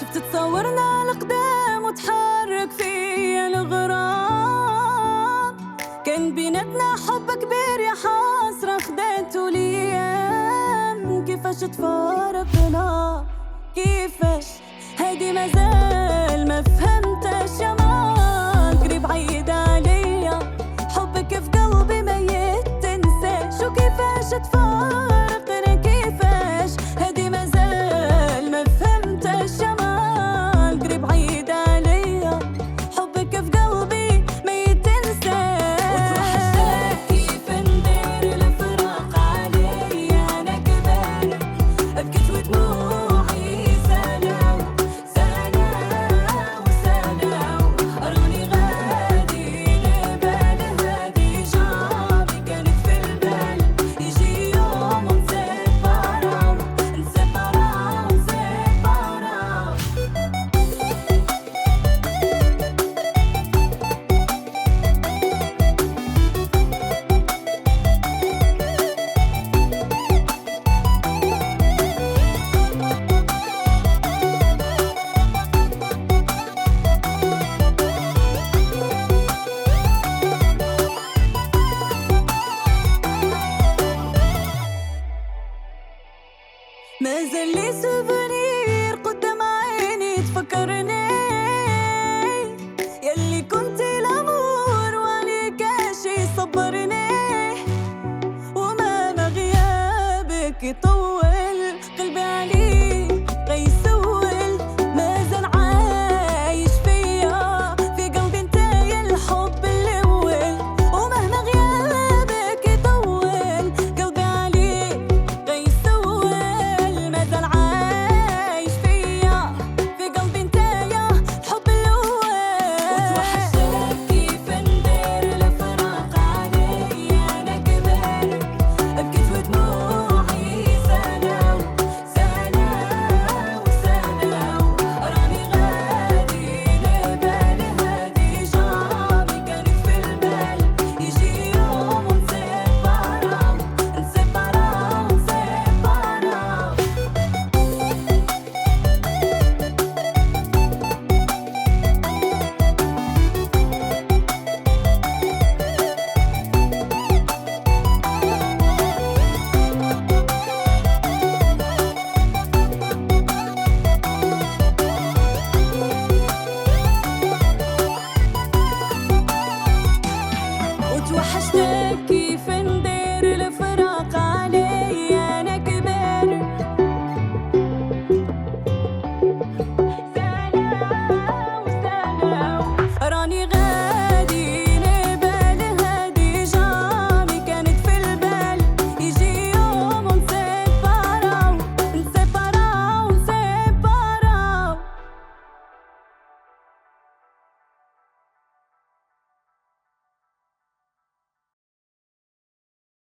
شفت تصورنا القدام وتحرك فيا الغرام، كان بيناتنا حب كبير يا حسرة خدته الأيام. كيفاش تفارقنا كيفاش هادي مازال ما فهمتش يا مال، قريب عيد عليا حبك في قلبي ما يتنساش. وكيفاش تفارقنا كيفاش هادي مازال ما فهمتش يا مال، قريب عيد عليا حبك في قلبي ما يتنساش. وتوحشتك كيف ندير الفراق عليا انا كمان، بكيت ودموعي سالاو سالاو سالاو، راني غادي نبال هادي جامي كانت في البال، يجي يوم ونسيباراو نسيباراو نسيباراو. مازال لي سوفونير قدام عيني تفكرني، ياللي كنت الامور وعليك شي صبرني، وما غيابك يطول